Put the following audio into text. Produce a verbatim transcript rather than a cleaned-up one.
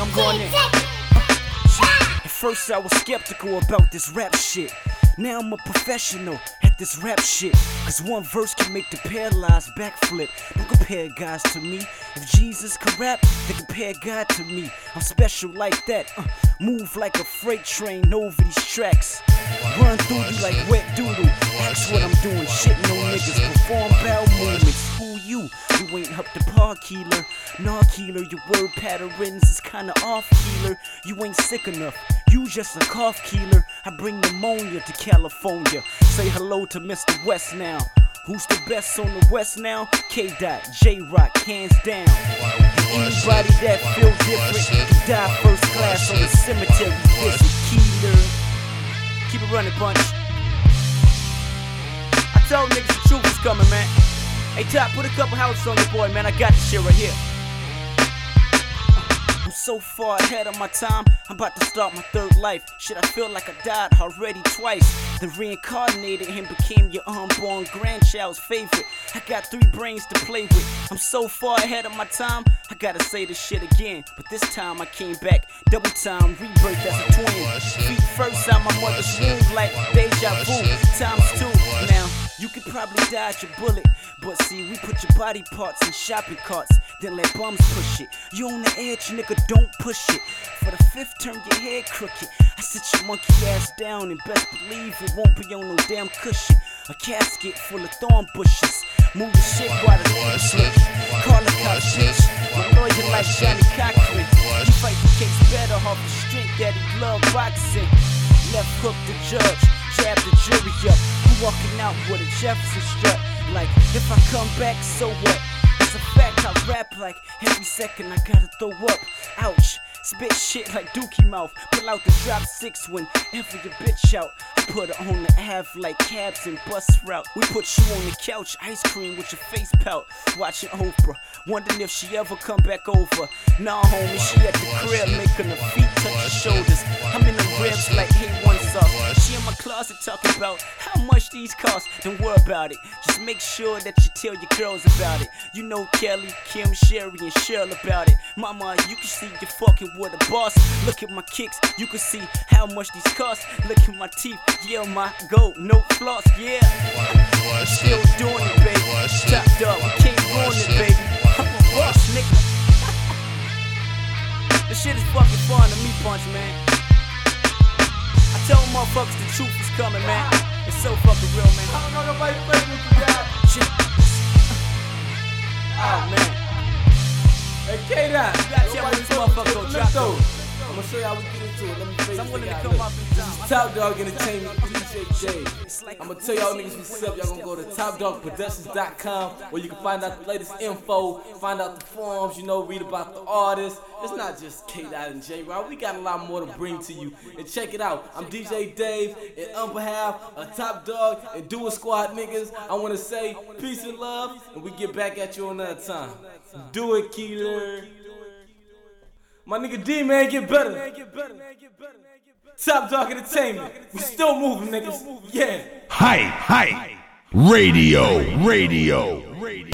I'm going in. At first I was skeptical about this rap shit. Now I'm a professional at this rap shit. Cause one verse can make the paralyzed backflip. Don't compare guys to me. If Jesus can rap, then compare God to me. I'm special like that. Uh, move like a freight train over these tracks. Run through you like wet doodle. Ask what I'm doing. Shit, no niggas perform bowel movements. Who you? You ain't up to par, Keeler. Nah, Keeler, your word patterns is kinda off, Keeler. You ain't sick enough. You just a cough, Keeler. I bring pneumonia to California. Say hello to Mister West now. Who's the best on the West now? K-Dot, J-Rock, hands down. Anybody that feel different can die first class on the cemetery visit. Keeler, keep it running, Bunch. I told niggas the truth is coming, man. Hey, Top, put a couple houses on your boy, man. I got this shit right here. I'm so far ahead of my time, I'm about to start my third life. Shit, I feel like I died already twice. Then reincarnated and became your unborn grandchild's favorite. I got three brains to play with. I'm so far ahead of my time, I gotta say this shit again. But this time I came back, double time, rebirth as a twin. Feet first out my mother's womb like deja vu, times two. Now, you could probably dodge a bullet, but see, we put your body parts in shopping carts, then let bums push it. You on the edge, nigga, don't push it. For the fifth, turn your head crooked. I sit your monkey ass down and best believe it won't be on no damn cushion. A casket full of thorn bushes. Move the shit while the neighbors looking. Call a cop, bitch. My lawyer like Johnny Cochran. He fight the case better off the strength that he love boxing. Left hook the judge, jab the jury up. I'm walking out with a Jefferson strut. Like, if I come back, so what? It's a fact, I rap like every second I gotta throw up. Ouch. Spit shit like Dookie mouth. Pull out the drop six whenever your bitch out. I put her on the Ave like cabs and bus route. We put you on the couch, ice cream with your face pout. Watching Oprah, wondering if she ever come back over. Nah, homie, she at the crib making her feet touch her shoulders. I'm in the ribs like hey one sauce. She in my closet talking about how much these cost. Don't worry about it. Just make sure that you tell your girls about it. You know Kelly, Kim, Sherry, and Cheryl about it. Mama, you can see you fucking with a boss. Look at my kicks, you can see how much these cost. Look at my teeth, yeah, my gold, no floss, yeah. I'm still doing it, baby. Top dog, we can't ruin it, baby. I'm a boss, nigga. This shit is fucking fun to me, Punch, man. I tell motherfuckers the truth is coming, man. It's so fucking real, man. I don't know nobody playing with you, guys. Shit. Oh, man. Hey, K-Dot, You gotta tell me this motherfucker gon' drop though. I'm gonna show you how we get into it. Let me figure I'm this willing thing to out. come Look, up and this down. is Top Dog Entertainment, D J J. I'm gonna tell y'all niggas what's up. Y'all gonna go to top dog productions dot com where you can find out the latest info, find out the forums, you know, read about the artists. It's not just K-Dot and J-Rock. We got a lot more to bring to you. And check it out. I'm D J Dave, and on behalf of Top Dog and Do It Squad niggas, I wanna say peace and love, and we get back at you another time. Do it, Keeler. My nigga D, man, get better. Top Dog Entertainment. We still moving, niggas. Yeah. Hype, hype, radio, radio, radio.